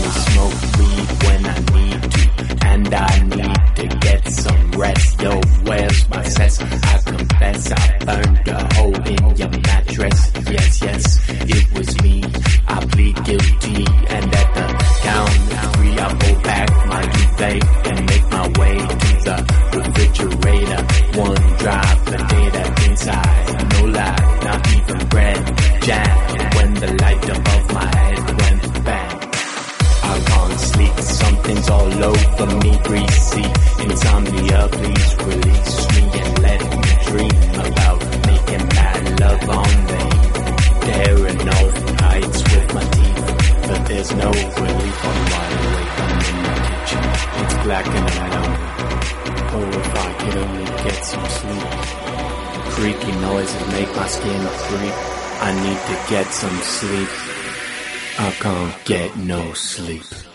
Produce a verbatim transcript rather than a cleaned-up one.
only smoke weed when I need to, and I need to get some rest. Yo, where's my cess? I confess I burned a hole in your mattress. Yes, yes, it was me. I plead guilty, and at the count of three I pull back my duvet and make my way to the refrigerator. One dry potato inside, no lie, not even bread. Jam when the light above my head went bang. I can't sleep, something's all over me, greasy. Insomnia, please release me and let me dream about making bad love on me. Tearing off heights with my teeth, but there's no relief. I'm wide awake, I'm in my kitchen. It's black and white on me. Oh, if I could only get some sleep. Creaky noises make my skin creep. I need to get some sleep. I can't get no sleep.